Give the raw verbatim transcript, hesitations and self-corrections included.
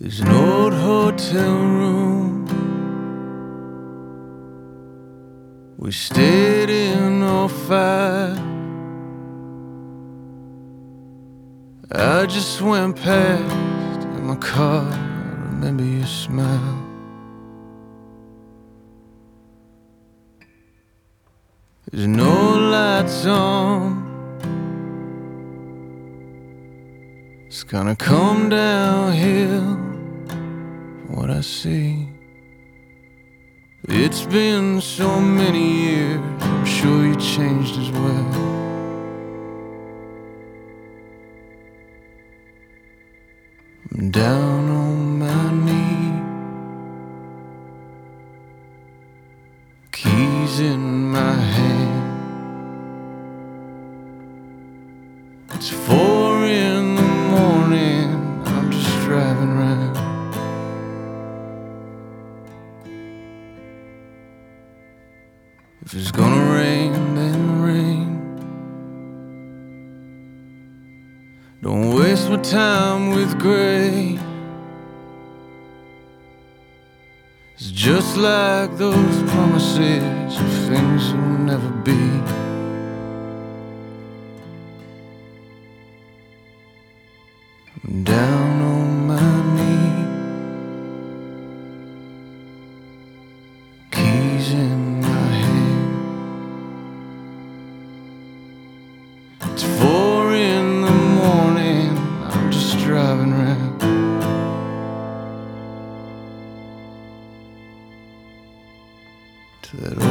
There's an old hotel room we stayed in oh five. I just went past in my car, I remember your smile. There's no lights on, it's gonna come downhill from what I see. It's been so many years, I'm sure you changed as well. I'm down on my knee, keys in my hand. It's four in the morning, I'm just driving around. If it's gonna rain, then rain. Don't waste my time with gray. It's just like those promises of things that will never be. I'm down on my knee, keys in my hand. It's four in the morning, I'm just driving around. To that